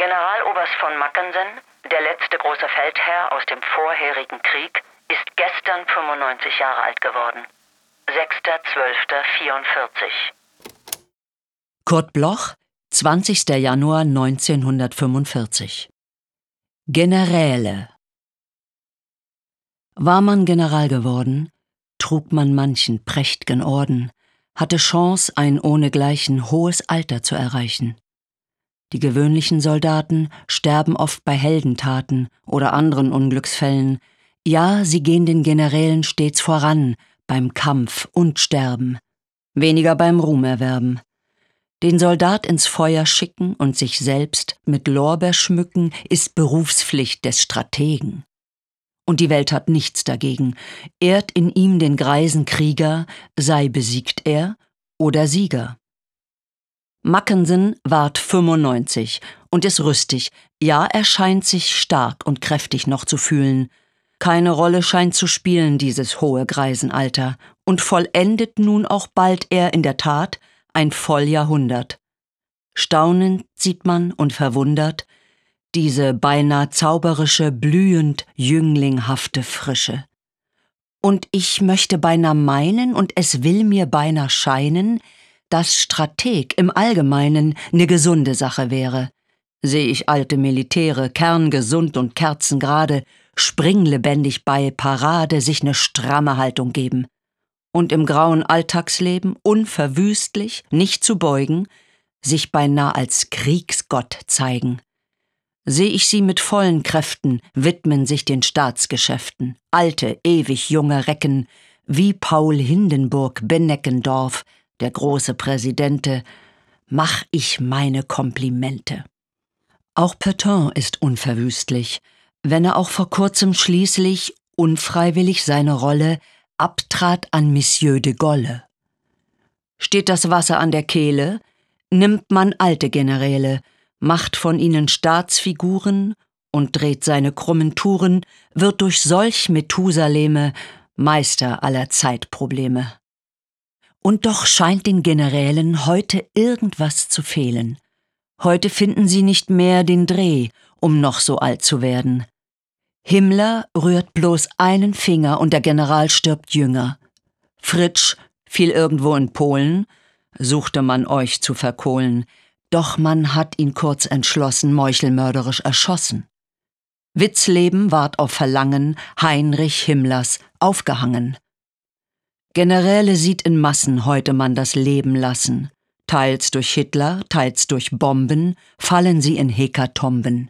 Generaloberst von Mackensen, der letzte große Feldherr aus dem vorherigen Krieg, ist gestern 95 Jahre alt geworden. 6.12.44. Kurt Bloch, 20. Januar 1945. Generäle. War man General geworden, trug man manchen prächt'gen Orden, hatte Chance, ein ohnegleichen hohes Alter zu erreichen. Die gewöhnlichen Soldaten sterben oft bei Heldentaten oder anderen Unglücksfällen. Ja, sie gehen den Generälen stets voran, beim Kampf und Sterben, weniger beim Ruhmerwerben. Den Soldat ins Feuer schicken und sich selbst mit Lorbeer schmücken, ist Berufspflicht des Strategen. Und die Welt hat nichts dagegen, ehrt in ihm den greisen Krieger, sei besiegt er oder Sieger. Mackensen ward 95 und ist rüstig, ja, er scheint sich stark und kräftig noch zu fühlen. Keine Rolle scheint zu spielen dieses hohe Greisenalter, und vollendet nun auch bald er in der Tat ein Volljahrhundert. Staunend sieht man und verwundert diese beinah zauberische, blühend jünglingshafte Frische. Und ich möchte beinah meinen, und es will mir beinah scheinen, dass Strateg im Allgemeinen ne gesunde Sache wäre. Seh ich alte Militäre, kerngesund und kerzengerade, springlebendig bei Parade sich ne stramme Haltung geben. Und im grauen Alltagsleben unverwüstlich, nicht zu beugen, sich beinah als Kriegsgott zeigen. Seh ich sie mit vollen Kräften widmen sich den Staatsgeschäften, alte, ewig junge Recken, wie Paul Hindenburg Beneckendorf, der große Präsidente, mach ich meine Komplimente. Auch Petain ist unverwüstlich, wenn er auch vor kurzem schließlich unfreiwillig seine Rolle abtrat an Monsieur de Gaulle. Steht das Wasser an der Kehle, nimmt man alte Generäle, macht von ihnen Staatsfiguren und dreht seine krummen Touren, wird durch solch Methusaleme Meister aller Zeitprobleme. Und doch scheint den Generälen heute irgendwas zu fehlen. Heute finden sie nicht mehr den Dreh, um noch so alt zu werden. Himmler rührt bloß einen Finger und der General stirbt jünger. Fritsch fiel irgendwo in Polen, suchte man euch zu verkohlen, doch man hat ihn kurz entschlossen meuchelmörderisch erschossen. Witzleben ward auf Verlangen Heinrich Himmlers aufgehangen. Generäle sieht in Massen heute man das Leben lassen. Teils durch Hitler, teils durch Bomben fallen sie in Hekatomben.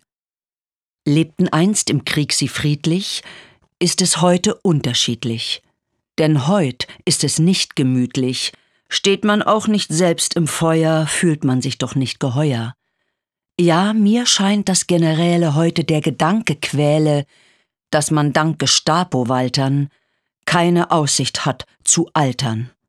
Lebten einst im Krieg sie friedlich, ist es heute unterschiedlich. Denn heut ist es nicht gemütlich, steht man auch nicht selbst im Feuer, fühlt man sich doch nicht geheuer. Ja, mir scheint, dass Generäle heute der Gedanke quäle, dass man dank Gestapo-Waltern keine Aussicht hat zu altern.